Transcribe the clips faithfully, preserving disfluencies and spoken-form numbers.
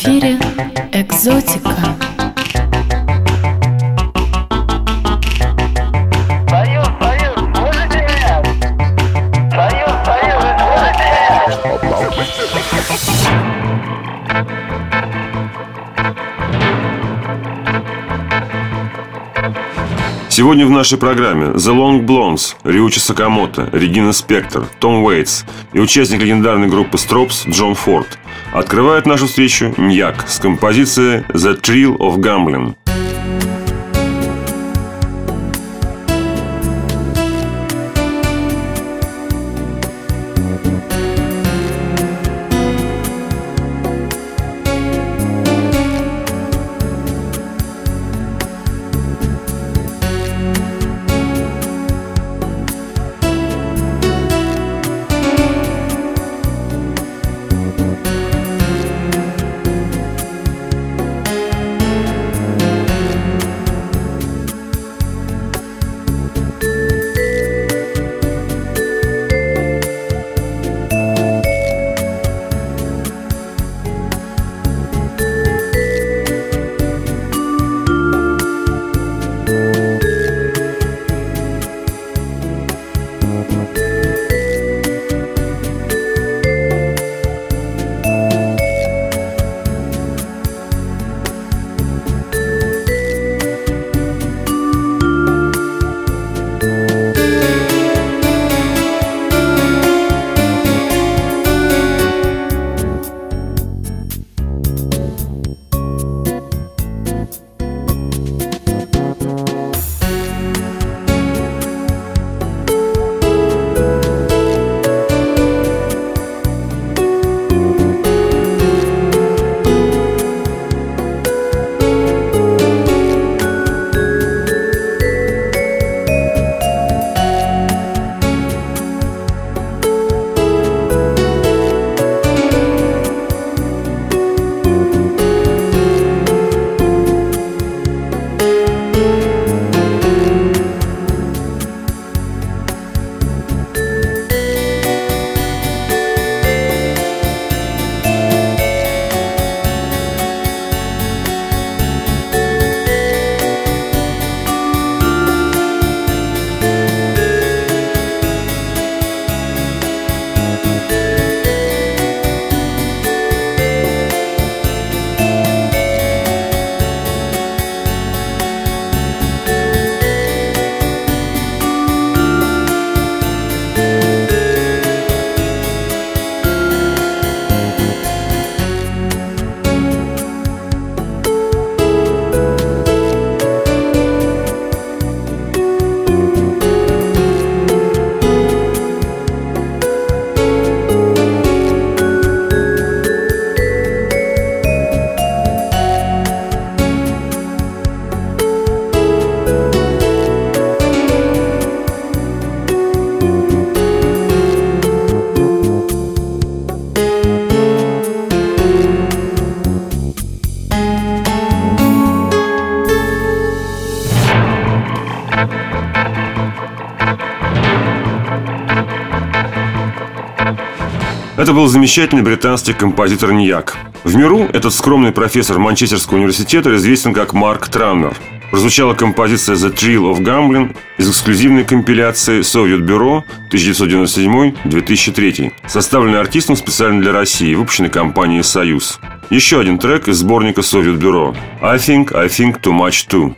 эфире «Экзотика». Союз, Союз, слышите меня? Союз, Союз, вы слышите меня? Сегодня в нашей программе The Long Blondes, Рюичи Сакамото, Регина Спектор, Том Уэйтс и участник легендарной группы Stropes Джон Форд. Открывает нашу встречу Ньяк с композицией The Thrill of Gambling. Это был замечательный британский композитор Ньяк. В миру этот скромный профессор Манчестерского университета известен как Марк Транмер. Прозвучала композиция The Thrill of Gambling из эксклюзивной компиляции Soviet Bureau тысяча девятьсот девяносто седьмой — две тысячи третий, составленной артистом специально для России, выпущенной компанией «Союз». Еще один трек из сборника Soviet Bureau I think, I think too much too.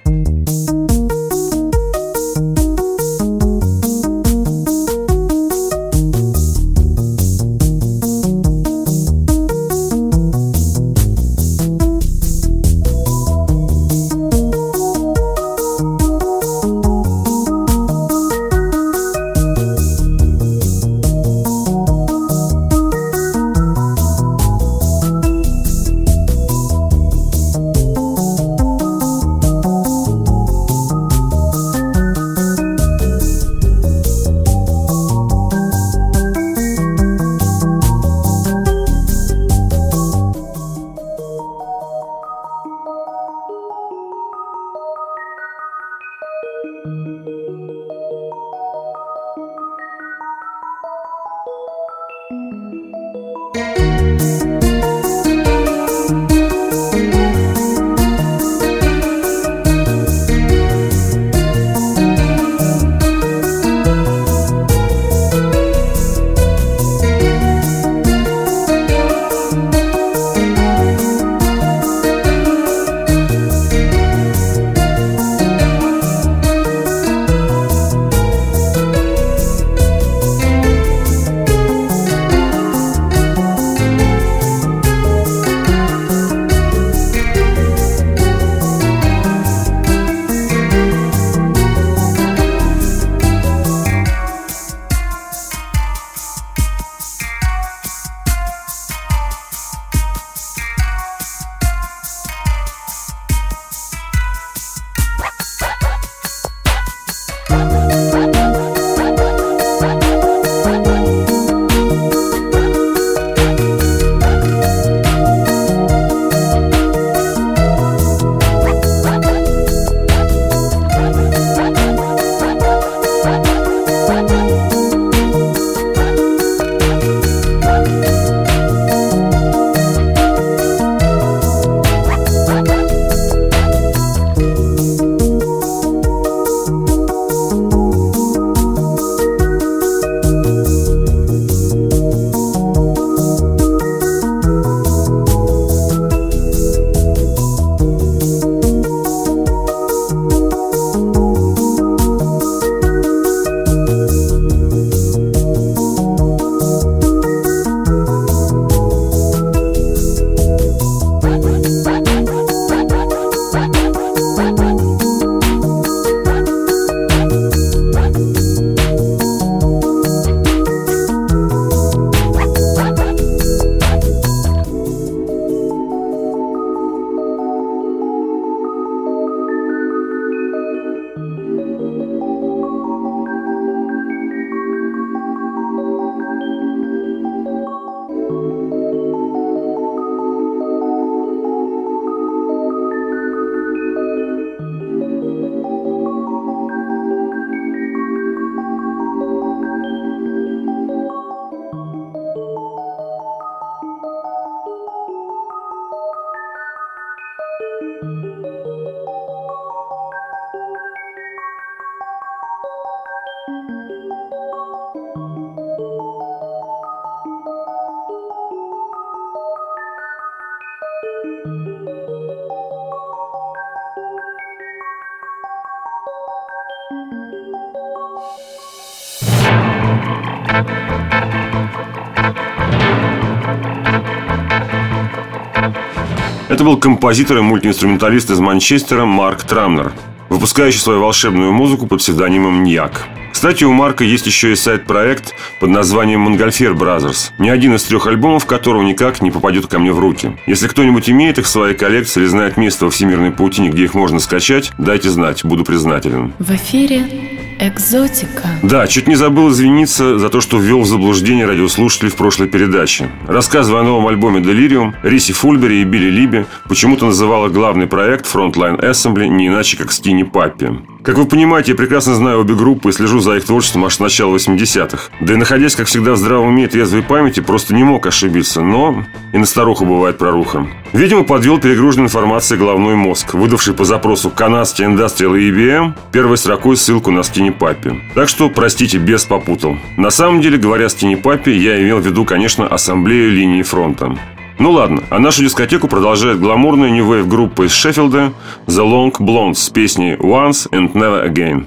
Это был композитор и мультиинструменталист из Манчестера Марк Трамнер, выпускающий свою волшебную музыку под псевдонимом Ньяк. Кстати, у Марка есть еще и сайт-проект под названием Монгольфьер Brothers, ни один из трех альбомов которого никак не попадет ко мне в руки. Если кто-нибудь имеет их в своей коллекции или знает место во всемирной паутине, где их можно скачать, дайте знать, буду признателен. В эфире «Экзотика». Да, чуть не забыл извиниться за то, что ввел в заблуждение радиослушателей в прошлой передаче. Рассказывая о новом альбоме Delirium, Риси Фульбери и Билли Либи почему-то называла главный проект Frontline Assembly не иначе, как Skinny Puppy. Как вы понимаете, я прекрасно знаю обе группы и слежу за их творчеством аж с начала восьмидесятых. Да и находясь, как всегда, в здравом уме и трезвой памяти, просто не мог ошибиться. Но и на старуху бывает проруха. Видимо, подвел перегруженной информацией головной мозг, выдавший по запросу канадский Industrial и и би эм первой строкой ссылку на Skinny Puppy. Так что, простите, бес попутал. На самом деле, говоря Skinny Puppy, я имел в виду, конечно, ассамблею линии фронта. Ну ладно, а нашу дискотеку продолжает гламурная нью-вейв группа из Шеффилда The Long Blondes с песней Once and Never Again.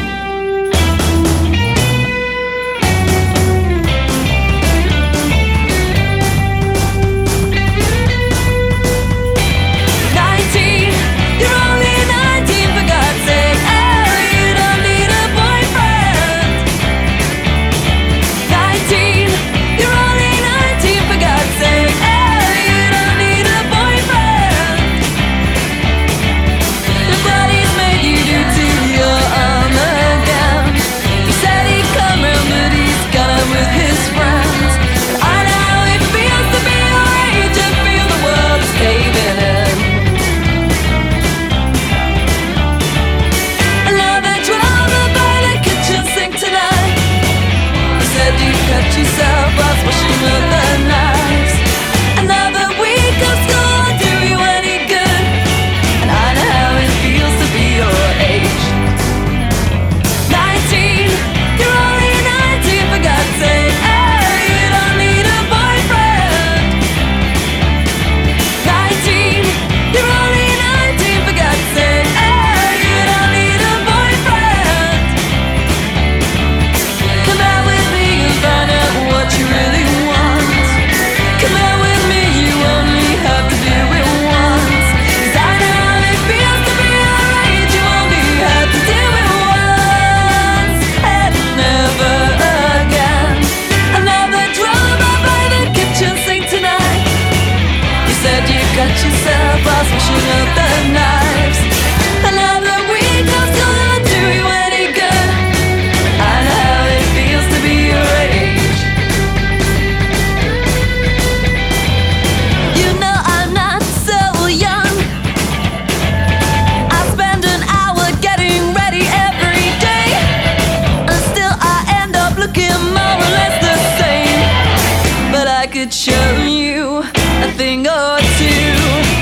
Show you a thing or two.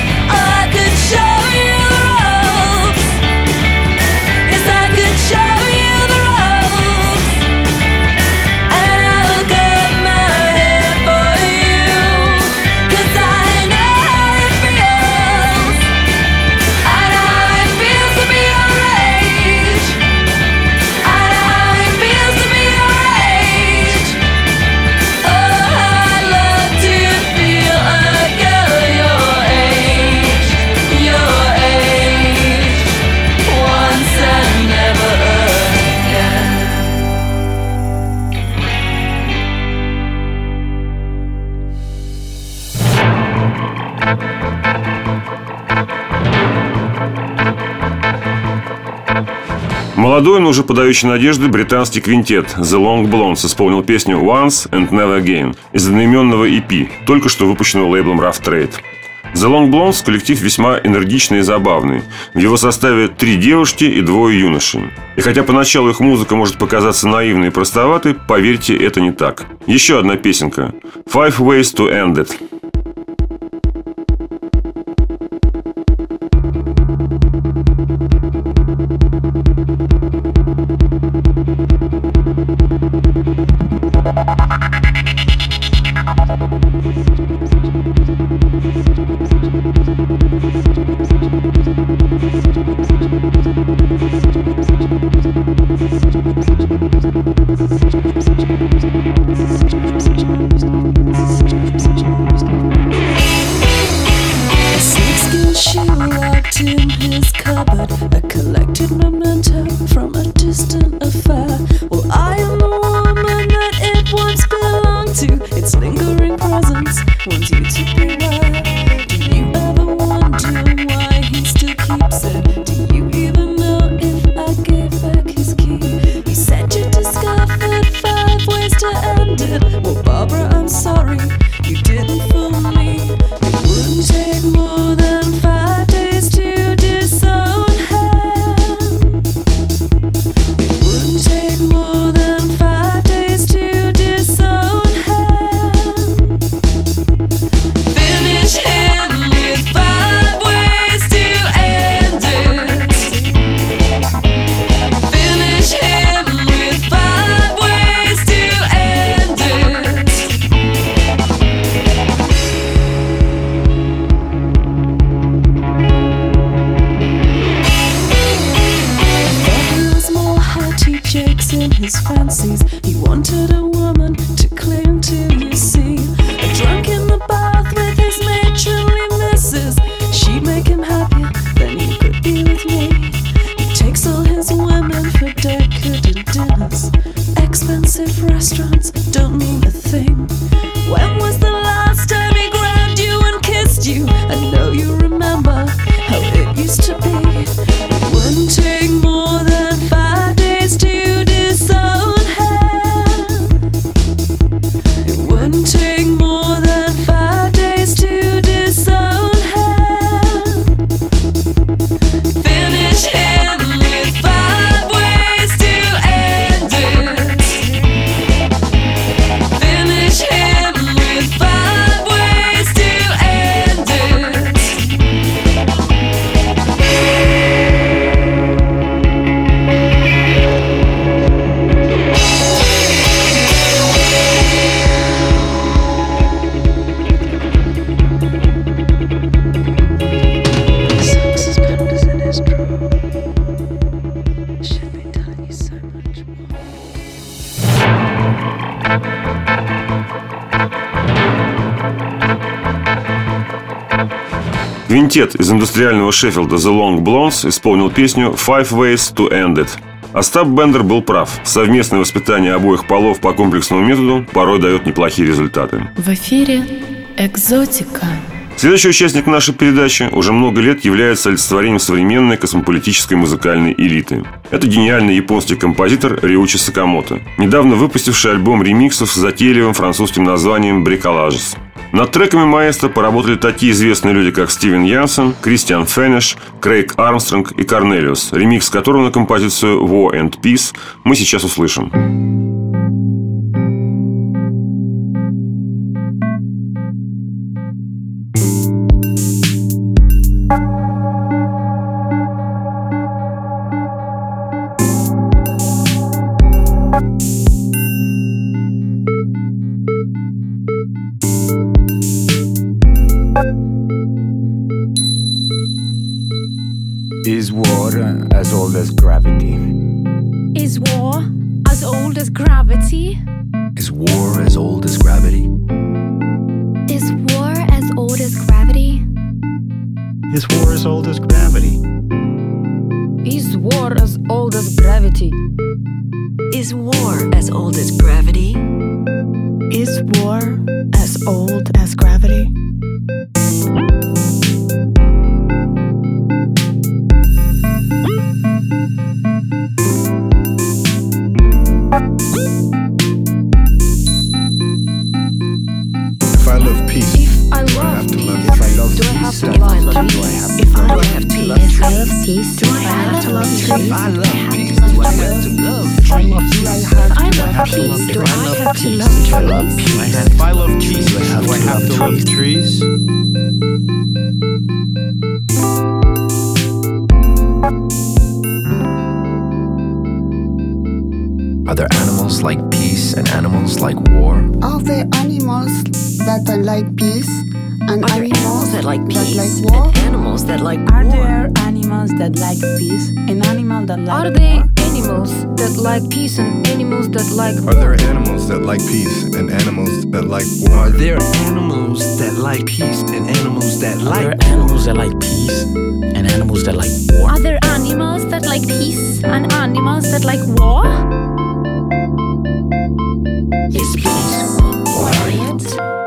I could show you the ropes. Yes, I could show you the ropes. And I'll cut my hair for you, 'cause I know how it feels. I know how it feels to be your age. I know how it feels to be your age. Oh, I love to feel a girl your age, your age, once and never again. Молодой, но уже подающий надежды британский квинтет The Long Blondes исполнил песню Once and Never Again из одноименного и пи, только что выпущенного лейблом Rough Trade. The Long Blondes – коллектив весьма энергичный и забавный. В его составе три девушки и двое юношей. И хотя поначалу их музыка может показаться наивной и простоватой, поверьте, это не так. Еще одна песенка Five Ways to End It. Thank you. But he jakes in his fancies. He wanted a woman to cling to, you see. A drunk in the bath with his matronly missus. She'd make him happier than he could be with me. He takes all his women for decadent dinners. Expensive restaurants don't mean a thing. When was the last time he grabbed you and kissed you? I know you remember how it used to be. It wouldn't take more than five days to disown him. It wouldn't take more than five days to disown him. Finish him with five ways to end it. Finish him with five ways to end it. Sucks as bad as it is true. Should be telling you so much more. Квинтет из индустриального Шеффилда The Long Blondes исполнил песню «Five Ways to End It». Остап Бендер был прав. Совместное воспитание обоих полов по комплексному методу порой дает неплохие результаты. В эфире «Экзотика». Следующий участник нашей передачи уже много лет является олицетворением современной космополитической музыкальной элиты. Это гениальный японский композитор Рюичи Сакамото, недавно выпустивший альбом ремиксов с затейливым французским названием «Бриколаджес». Над треками маэстро поработали такие известные люди, как Стивен Янсен, Кристиан Фенеш, Крейг Армстронг и Корнелиус, ремикс которого на композицию «War and Peace» мы сейчас услышим. Is water as old as gravity? Is war as old as gravity? Is war as old as gravity? Is war as old as gravity? Is war as old as gravity? Is war as old as gravity? Is war as old as gravity? Is war as old as gravity? If I love peace, If I do I love have to peace, love you? If I love do I have peace, to do love I you? love you? If Do I I love have to peace, love you? If I love peace, do I have to love If trees? I love peace, do I have to love? If I love peace, I do I love have to love? peace, If do I I love have to peace, love if I love trees? peace, if I love peace, do I have to love trees? Are there animals like peace and animals like war? Are there animals that are like peace and Are there animals animals that like peace like war? and animals that like Are war? there animals that like peace and animals that like Are war? there animals that like peace and animals that like Are there animals that like peace and animals that like war? Are there animals that like peace and animals that Are like there animals that like peace and animals that like war? Are there animals that like peace and animals that like war? Is peace quiet?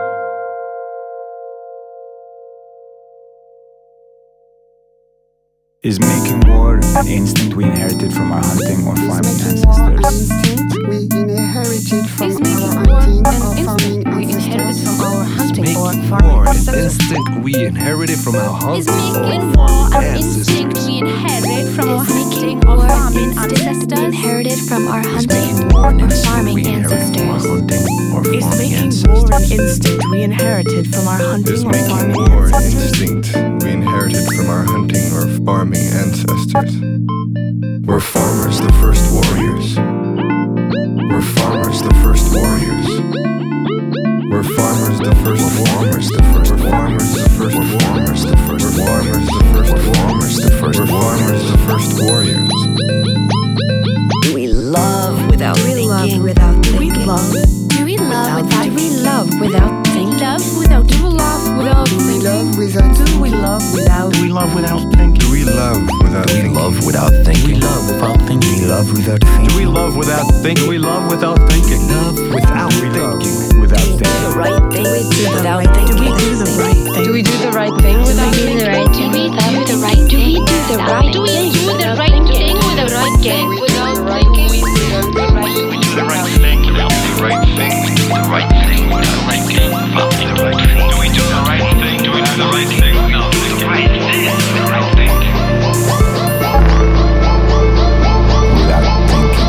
Is making war an instinct we inherited from our hunting or Is farming making war an ancestors? instinct we inherited from Is our making war hunting an or farming instinct we inherited ancestors? from our hunting or making farming war an ancestors? instinct we inherited from our hunting Is or making war farming an ancestors? instinct we inherit from our Is making hunting or war an farming instinct we ancestors? inherited from our Is hunting making war an or instinct farming we inherited from our ancestors? hunting or Is farming making ancestors? war an instinct we inherited from our hunting Is or making farming war an ancestors? instinct we inherited from our hunting or farming ancestors? We're farmers, the first warriors. We're farmers, the first warriors. We're farmers, the first farmers, the first farmers, the first farmers, the first farmers, the first farmers, the first farmers, the first warriors. We without Do we love without Do we love without thinking? Do we love without We thinking? love without thinking. We love without thinking. We love without Do thinking. we love without thinking? We love without thinking. Love without thinking. Without thinking. The right thing without thinking. Do we do the right thing? Do we do the right thing without Do we do the right do we do the right do we do the right Do we do the right thing with the right game without thinking? We do the right thing. We do the right thing. We do the right thing. We do the right thing. The right thing. Do we do the right thing? Do we do the right thing? No, the right thing. The right thing. Without thinking.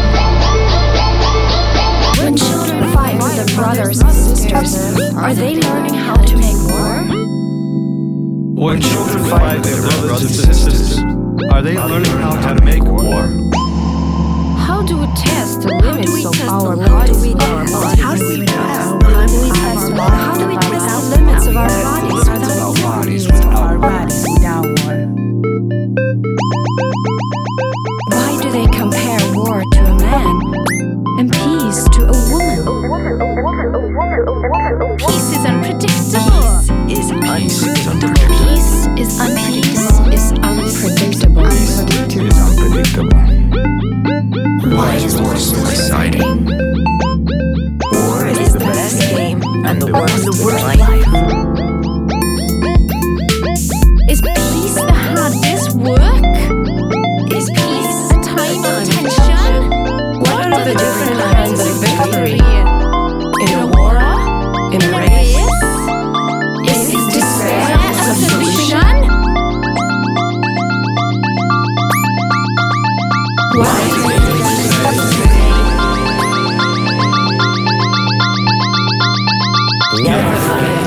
When children fight with their brothers and sisters, are they learning how to make war? When children fight their brothers and sisters, are they learning how to make war? How do we test the limits we of test our the bodies? limits of our bodies? How do we test? How do we test How do we test the limits of our bodies? Limits of our bodies Our without bodies without war. Why do they compare war to a man and peace to a woman? Peace is unpredictable. Is unpredictable. Peace is unpeace is unpredictable. is unpredictable. Why is war so exciting? War is the best game and the worst The worst life. life. Is peace the hardest work? Is peace a time of tension? What are the different kinds of victory? In a war? In a race? Is despair a solution? Why is it Never forget.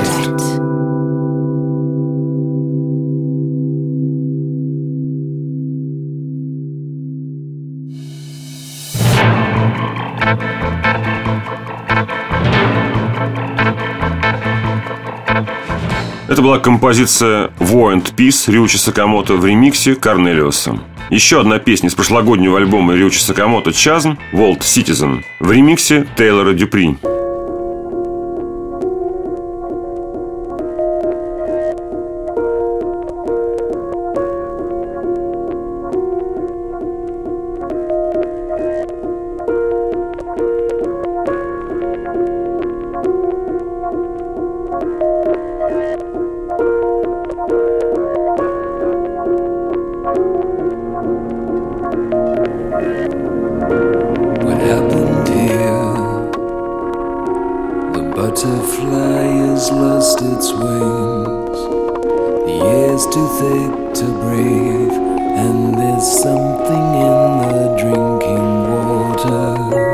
Это была композиция War and Peace Рюичи Сакамото в ремиксе Корнелиуса. Еще одна песня из прошлогоднего альбома Рюичи Сакамото «Chasm» World Citizen в ремиксе Тейлора Дюпри. What happened here? The butterfly has lost its wings. The air's too thick to breathe, and there's something in the drinking water.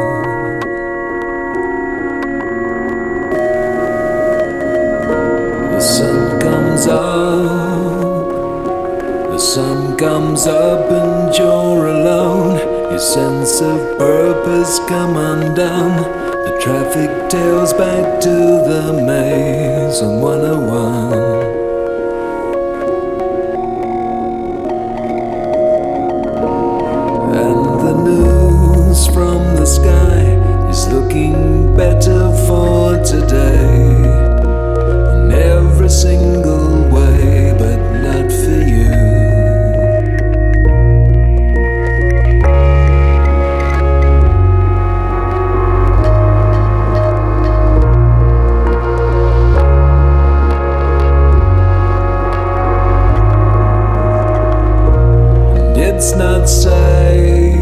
The sun comes up, the sun comes up, and you're alone. Your sense of purpose come undone. The traffic tails back to the maze on one oh one. And the news from the sky is looking better for today in every single way, but not for you. It's not safe.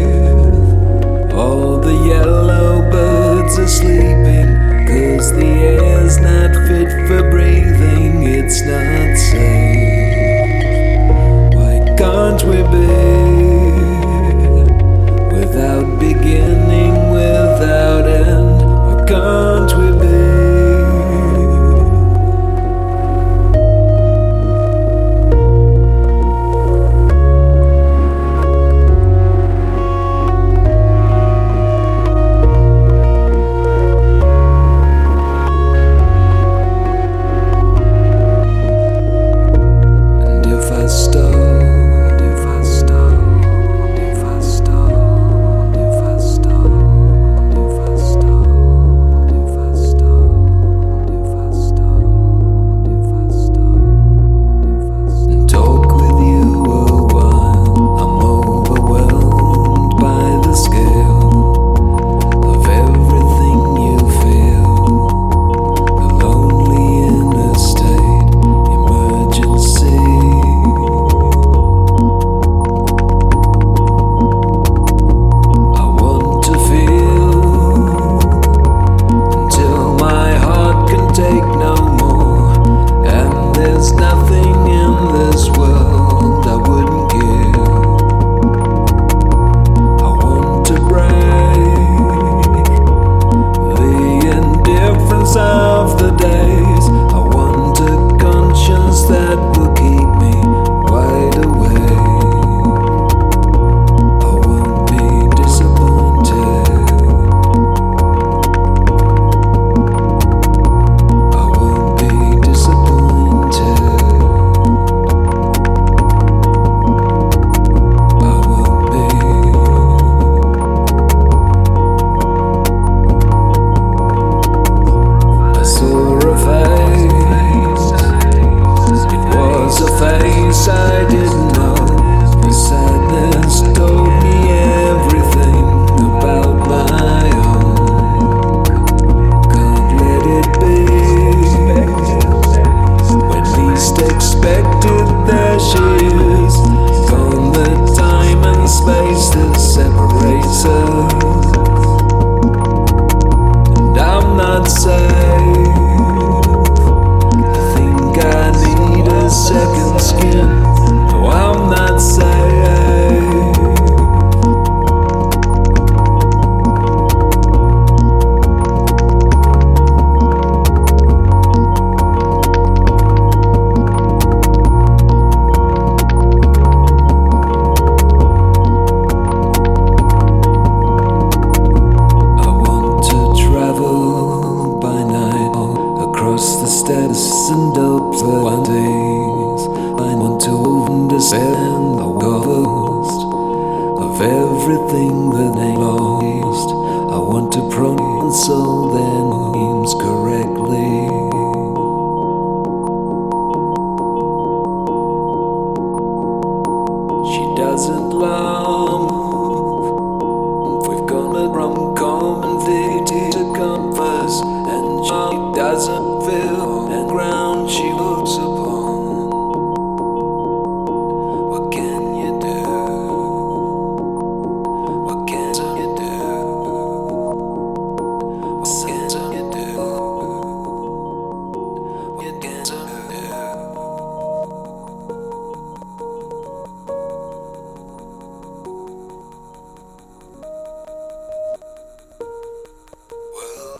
All the yellow birds are sleeping, 'cause the air's not fit for breathing. It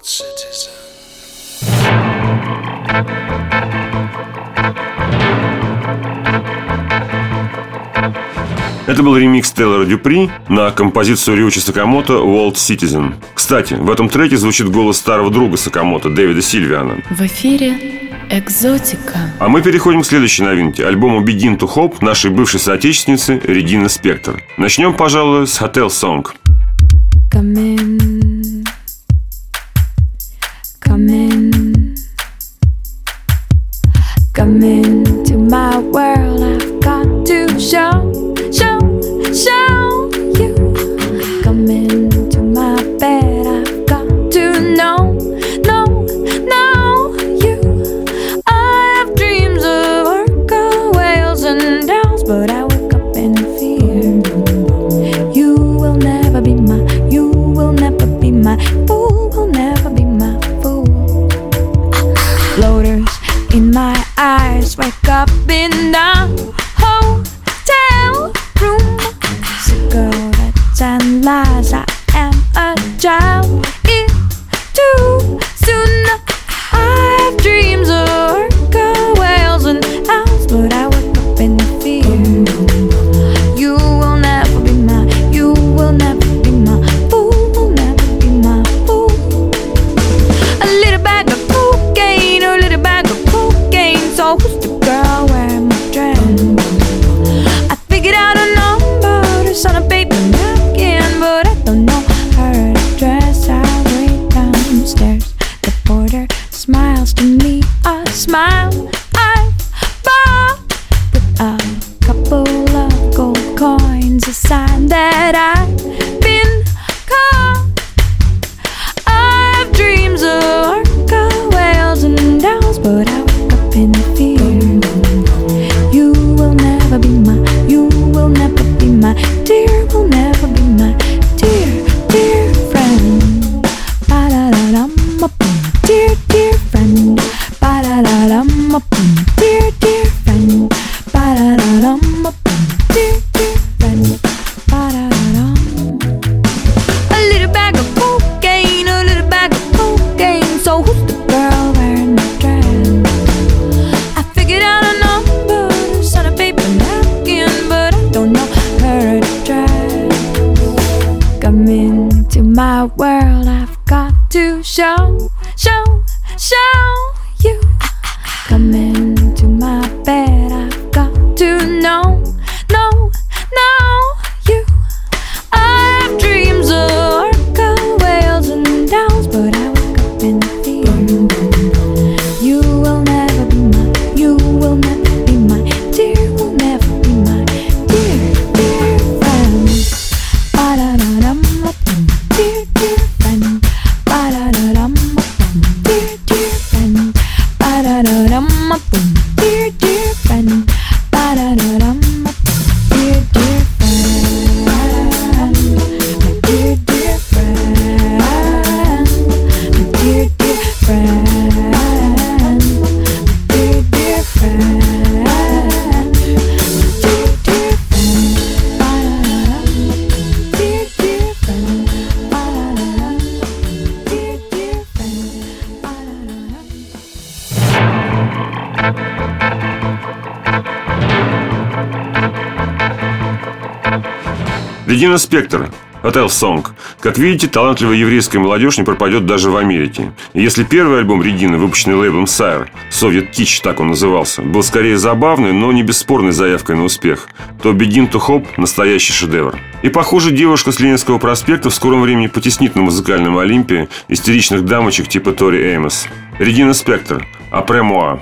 citizen. Это был ремикс Тейлора Дюпри на композицию Рюичи Сакамото «World Citizen». Кстати, в этом треке звучит голос старого друга Сакамото, Дэвида Сильвиана. В эфире «Экзотика». А мы переходим к следующей новинке – альбому «Begin to Hope» нашей бывшей соотечественницы Регины Спектор. Начнем, пожалуй, с «Hotel Song». Come in, come in, come into my world. I've got to show, show, show you. Come into my bed. I've got to know, know, know you. I have dreams of orca whales and owls, but I wake up in fear. You will never be my, you will never be my fool, will never be my fool. Floaters in my eyes, wake up in the hotel room. Cigarettes and lies, I am a child. It's too soon. I have dreams of orca whales and owls, but I wake up in fear. You will never be my, you will never be my fool, will never be my fool. A little bag of cocaine, a little bag of cocaine. So who's the girl wearing my dress? I figured out a number to sign a paper napkin, but I don't know her address. I wait downstairs. The porter smiles to me, a smile I bought with a couple of gold coins, a sign that I've been caught. I have dreams of orca whales and owls, but I wake up in fear. You will never be my, you will never be my dear, will never be my dear, dear friend. Ba-da-da-dum-a-boom, dear, dear friend. Ba-da-da-dum-a-boom, dear, dear friend. Ba-da-da-dum-a-boom, dear, dear friend. Ba-da-da-dum. A little bag of cocaine, a little bag of cocaine. So who's the girl wearing the dress? I figured out a number to sign a paper napkin, but I don't know her address. Come into my world, I've got to show, show, show you. Come into my bed, I've got to know, know, know you. I have dreams of orca whales and owls, but I wake up in fear. You will never be my, you will never be my dear, will never be my dear, dear friend. Ba-da-da-dum-a-boom, dear, dear friend. Ba-da-da-dum-a-boom, dear, dear friend. Ba-da-da-dum-a-boom, dear, dear friend. Ba-da-da-dum-a-boom, dear, dear friend. My dear, dear friend. My dear, dear friend. My dear, dear friend. My dear, dear friend. Ba-da-da-dum, dear, dear friend. Ba-da-da-dum, dear, dear friend. Ba-da-da-dum. Регина Спектор, «Hotel Song». Как видите, талантливая еврейская молодежь не пропадет даже в Америке. И если первый альбом Регины, выпущенный лейблом Sire, Soviet Kitsch, так он назывался, был скорее забавной, но не бесспорной заявкой на успех, то Begin to Hope – настоящий шедевр. И, похоже, девушка с Ленинского проспекта в скором времени потеснит на музыкальном Олимпе истеричных дамочек типа Тори Эймос. Регина Спектор, «Après moi».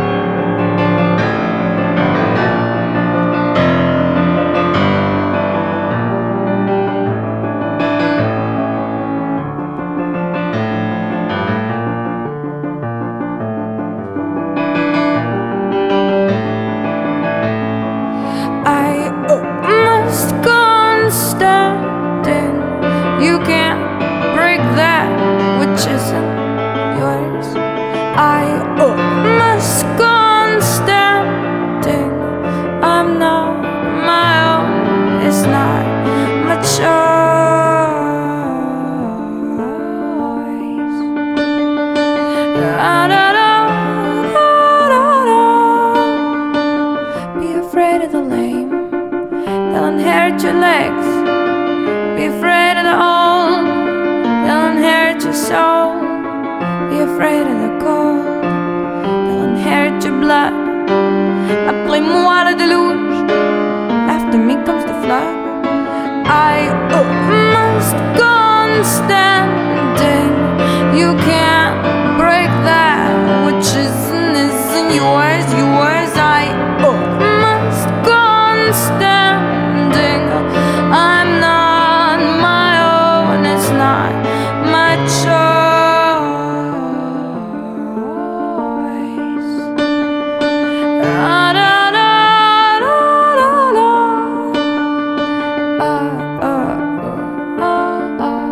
I uh, must go on standing. You can't break that which isn't yours. I uh, must your soul. Be afraid of the cold. They'll inherit your blood. Appelez-moi le deluge. After me comes the flood. I oh, must go on standing. You can't break that which isn't, isn't yours, yours. I oh, must go on standing. I'm not my own, it's not my choice. Da, da, da, da, da, da. Uh, uh, uh, uh.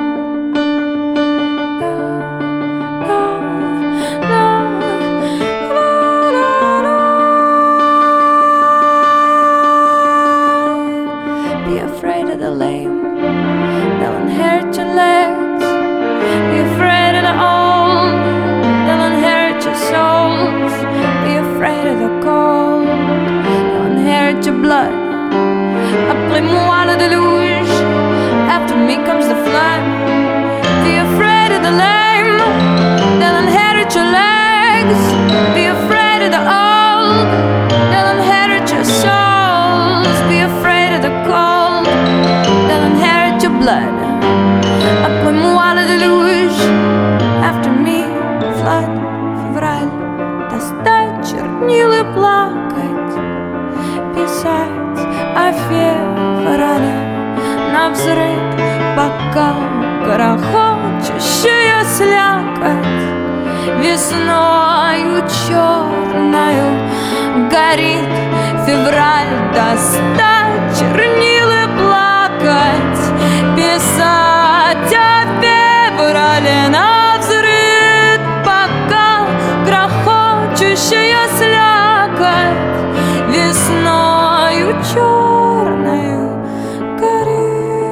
Be afraid of the lame, they'll inherit your legs. Be afraid of the old, they'll inherit your souls. Be afraid of the cold, they'll inherit your blood. Appelez-moi le deluge, after me comes the flood. Be afraid of the lame, they'll inherit your legs. Be afraid of the old, they'll inherit your souls. Be afraid of the cold, they'll inherit your blood. Appelez-moi le deluge, after me flood. Февраль, достать чернил и плакать, писать о феврале навзрыд, пока грохочущая слякоть весною черною горит. Февраль, достать чернил и плакать, писать о феврале навзрыд, пока грохочущая слякоть весною черною горит.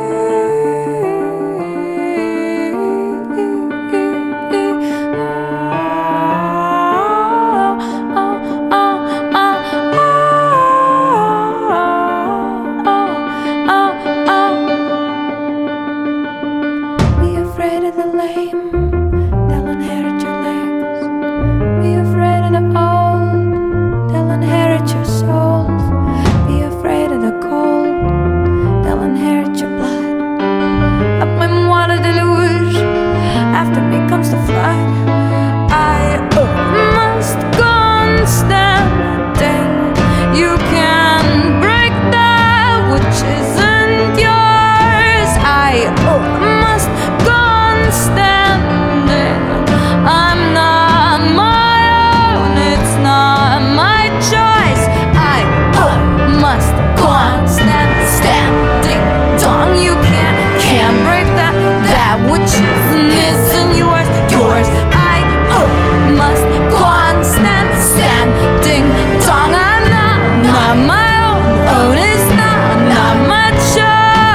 Be afraid of the lame, they'll inherit your legs. Be afraid of the old, they'll inherit your souls. Be afraid of the cold, they'll inherit your blood. Appelez-moi le deluge, after me comes the flood. I oh, must go on standing. You can break that which isn't yours. I oh, must go on standing. I'm not my own, it's not my choice. I oh, must go on stand, standing. Dong, you can't, can't break that, that which isn't, isn't yours, yours. I oh, must go on stand, standing. Dong, I'm not, not my own, own is not, not my choice.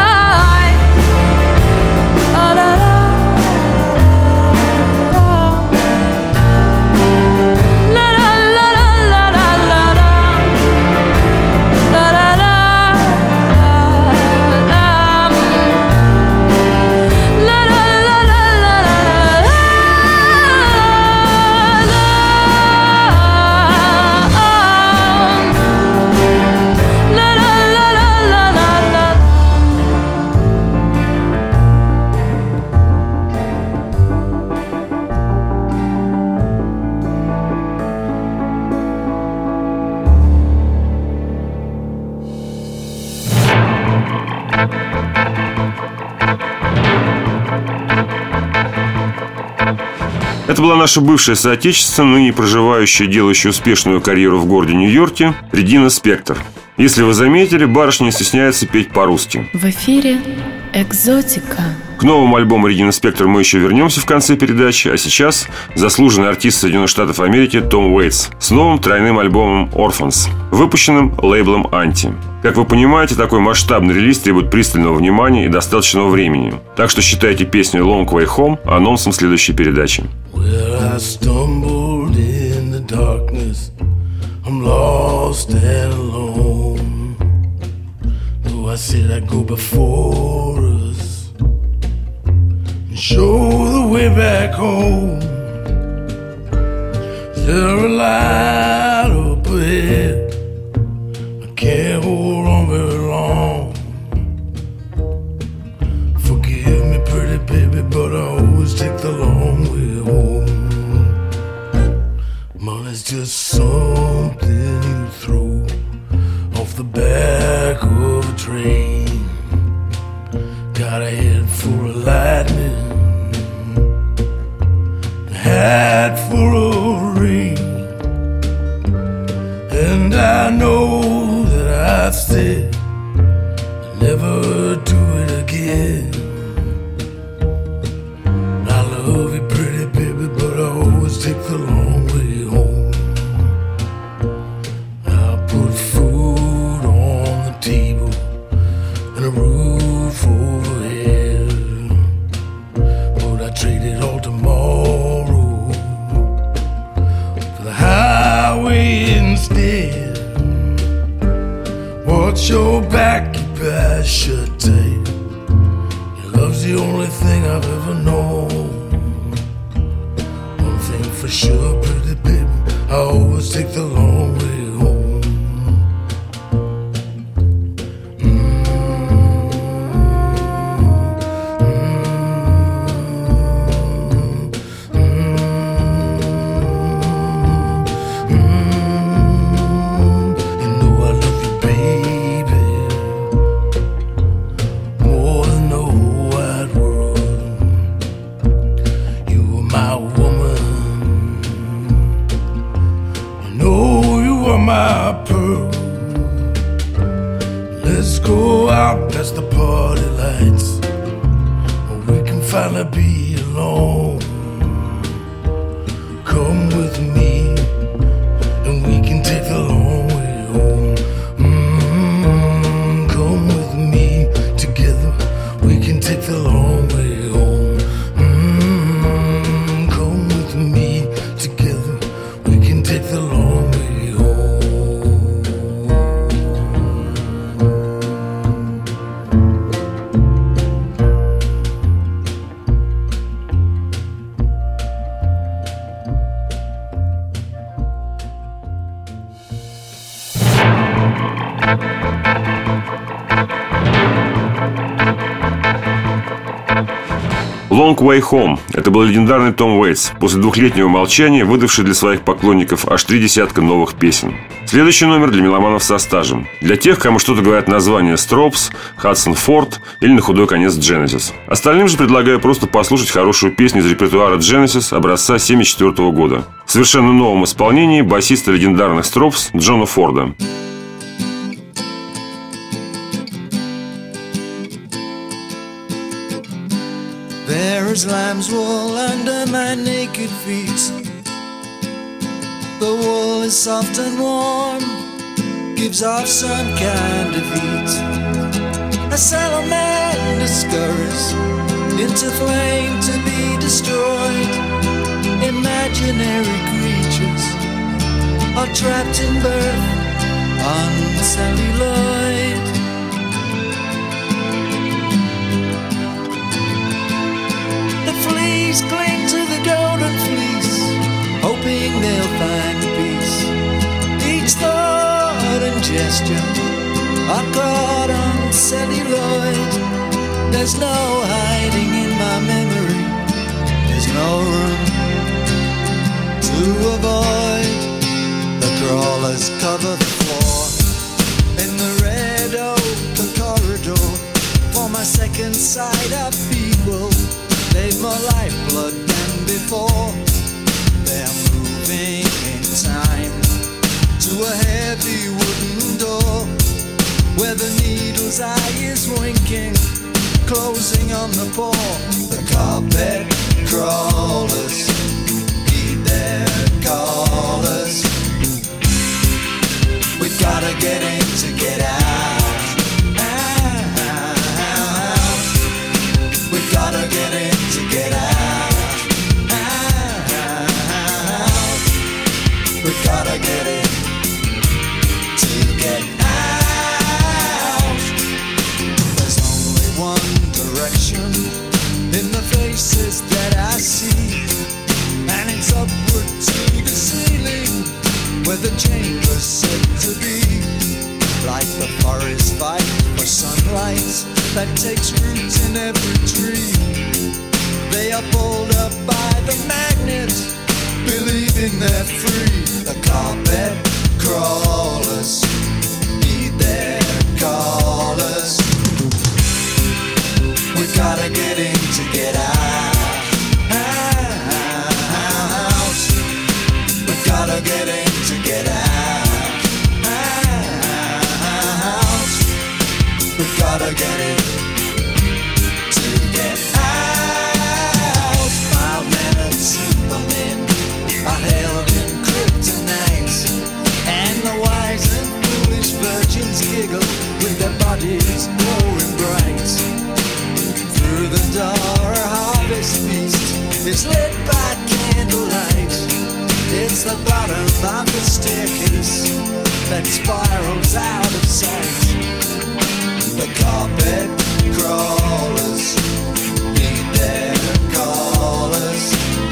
Oh, la, la, la, la, la, la, la, la, la, la, la, la, la, la, la, la, la. Это была наша бывшая соотечественница, ныне проживающая, делающая успешную карьеру в городе Нью-Йорке, Регина Спектор. Если вы заметили, барышня не стесняется петь по-русски. В эфире «Экзотика». К новому альбому Регины Спектор мы еще вернемся в конце передачи, а сейчас заслуженный артист Соединенных Штатов Америки Том Уэйтс с новым тройным альбомом «Orphans», выпущенным лейблом «Анти». Как вы понимаете, такой масштабный релиз требует пристального внимания и достаточного времени. Так что считайте песню «Long Way Home» анонсом следующей передачи. Well, I stumbled in the darkness. I'm lost and alone. Though I said I'd go before us and show the way way back home. There a light up ahead. I can't hold on very long. Forgive me, pretty baby, but I always take the long way home. Money's just something you throw off the back of a train. Got a head full of lightning, a hat full of rain, and I know that I'd say I'd never do it again. I love you, pretty baby, but I always take the long way home. I put food on the table and a roof overhead, but I traded all tomorrow for the highway instead. Watch your back, keep your eyes shut tight. Your love's the only thing I've ever known. One thing for sure, pretty baby, I always take the long way home. My pearl, let's go out past the party lights, where we can finally be alone. Come with me, and we can take the long way home. Mm-hmm. Come with me, together we can take the long way home. Mm-hmm. Come with me, together we can take the long way home. Long Way Home – это был легендарный Том Уэйтс, после двухлетнего молчания выдавший для своих поклонников аж три десятка новых песен. Следующий номер для меломанов со стажем. Для тех, кому что-то говорят названия Stropes, Hudson Ford или на худой конец Genesis. Остальным же предлагаю просто послушать хорошую песню из репертуара Genesis образца семьдесят четвёртого года. В совершенно новом исполнении басиста легендарных Stropes Джона Форда. There is lamb's wool under my naked feet. The wool is soft and warm, gives off some kind of heat. A salamander scurries into flame to be destroyed. Imaginary creatures are trapped in birth on celluloid. Fleas cling to the golden fleece, hoping they'll find peace. Each thought and gesture are caught on celluloid. There's no hiding in my memory. There's no room to avoid. The crawlers cover the floor in the red oak corridor. For my second sight of people, they've more lifeblood than before. They're moving in time to a heavy wooden door where the needle's eye is winking, closing on the paw. The carpet crawlers heed their callers. We've gotta get in to get out. We've gotta get in to get out. We've gotta get in to get out. There's only one direction in the faces see, and it's upward to the ceiling where the chamber's said to be. Like the forest fight for sunlight that takes root in every tree. They are pulled up by the magnet, believing they're free. The carpet crawlers need their callers. We gotta get in to get out. We gotta get in to get out. We gotta get in to get out. Mild mannered supermen are held in kryptonite, and the wise and foolish virgins giggle with their bodies glowing bright. Through the door, a harvest feast is lit by candlelight. It's the bottom of the staircase that spirals out of sight. The carpet crawlers need their callers.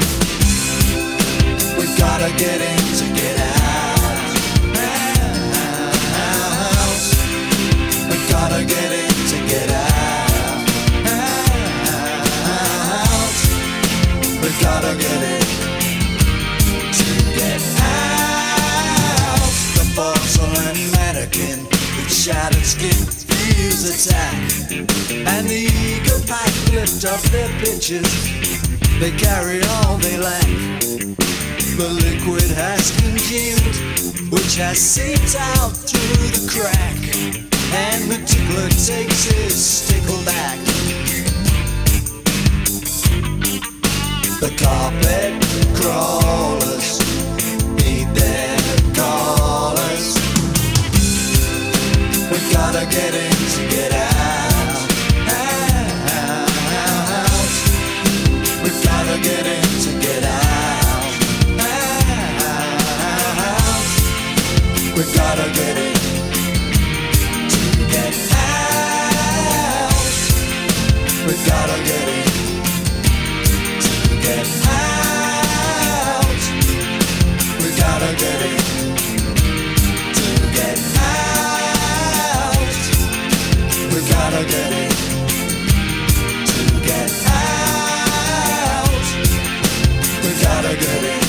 We gotta get in to get out. We gotta get in to get out. We gotta get in to get out. The porcelain mannequin with shattered skin feels attack, and the eager pack lift up their pitches. They carry all they lack. The liquid has congealed, which has seeped out through the crack, and the tickler takes his stickle back. The carpet crawlers need their callers. We gotta get in to get out. We gotta get in to get out. We gotta get in to get out. We gotta get in to get out. We gotta get in to get out. We gotta get in to get out. We gotta get in.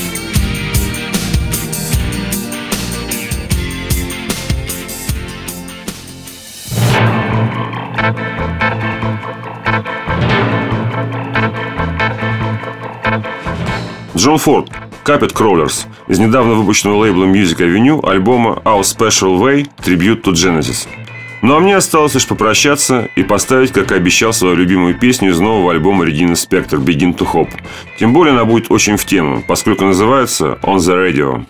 Джон Форд, Carpet Crawlers, из недавно выпущенного лейблом Music Avenue альбома Our Special Way Tribute to Genesis. Ну а мне осталось лишь попрощаться и поставить, как и обещал, свою любимую песню из нового альбома Regina Spektor Begin to Hope. Тем более она будет очень в тему, поскольку называется On the Radio.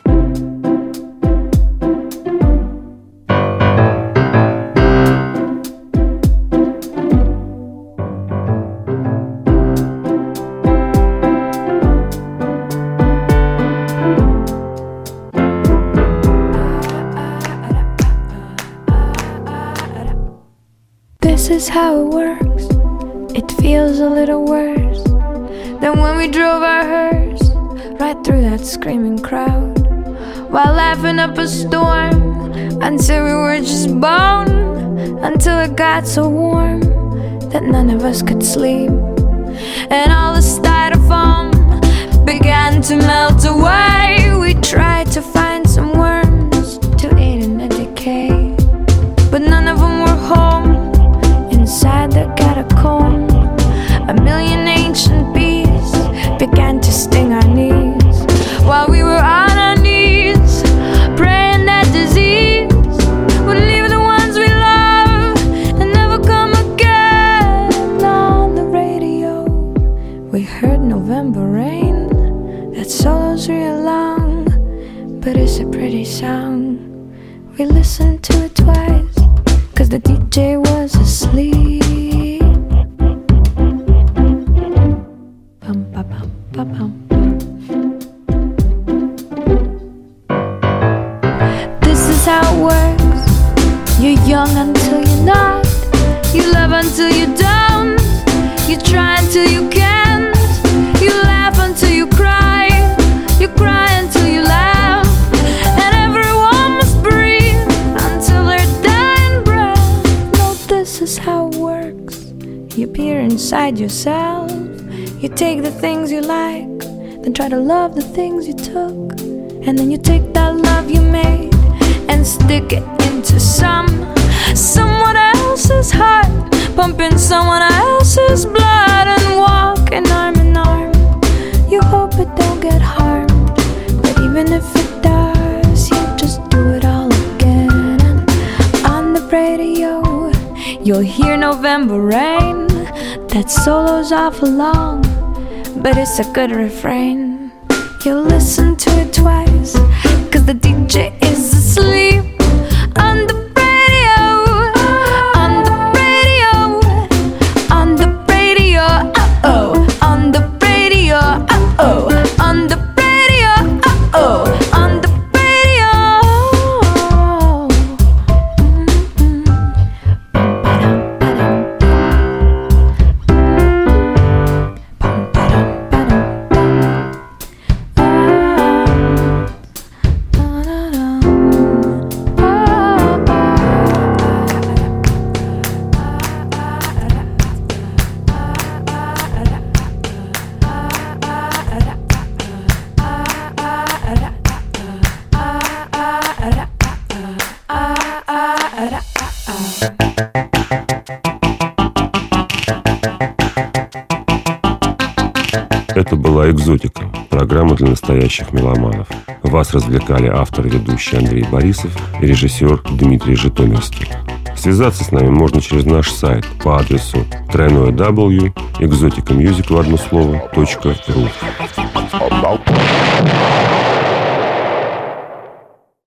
This is how it works. It feels a little worse than when we drove our hearse right through that screaming crowd, while laughing up a storm until we were just bone, until it got so warm that none of us could sleep, and all the styrofoam began to melt away. We tried to find some worms to eat in the decay, but none of them were home. Inside the catacomb, a million ancient bees began to sting our knees, while we were on our knees, praying that disease would leave the ones we love and never come again. On the radio, we heard November Rain. That solo's real long, but it's a pretty song. We listened to it twice, cause the D J was asleep. Bum, ba, bum, ba, bum. This is how it works. You're young until you're not. You love until you don't. You try until you can't. You inside yourself. You take the things you like, then try to love the things you took. And then you take that love you made and stick it into some someone else's heart, pumping someone else's blood, and walking arm in arm. You hope it don't get harmed, but even if it does, you just do it all again. And on the radio, you'll hear November Rain. That solo's awful long, but it's a good refrain. You'll listen to it twice, cause the D J is asleep. On the radio, on the radio, on the radio, uh-oh. On the radio, uh-oh. On the radio, uh-oh. On the radio. Это была «Экзотика», программа для настоящих меломанов. Вас развлекали автор и ведущий Андрей Борисов и режиссер Дмитрий Житомирский. Связаться с нами можно через наш сайт по адресу дабл ю дабл ю дабл ю точка экзотика мьюзик в одно слово точка ру.